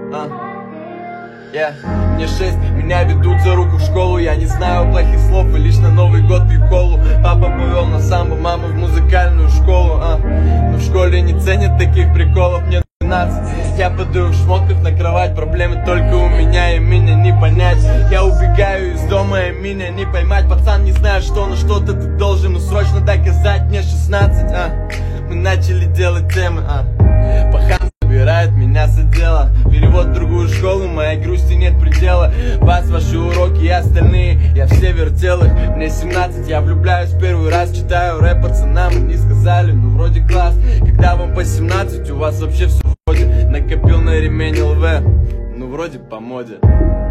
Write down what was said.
Мне 6, меня ведут за руку в школу. Я не знаю плохих слов и лишь на Новый год пью колу. Папа повел на самбо, мама в музыкальную школу. Но в школе не ценят таких приколов. Мне 12, я падаю в шмотках на кровать. Проблемы только у меня, и меня не понять. Я убегаю из дома, и меня не поймать. Пацан, не знаю что, но что-то ты должен. Ну срочно доказать, мне 16. Мы начали делать темы. Пахан собирает меня с отдела. Перевод в другую школу, моей грусти нет предела. Вас, ваши уроки и остальные, я все вертел их. Мне 17, я влюбляюсь первый раз. Читаю рэп пацанам, они сказали, ну вроде класс. Когда вам по 17, у вас вообще все вроде. Накопил на ремень ЛВ, ну вроде по моде.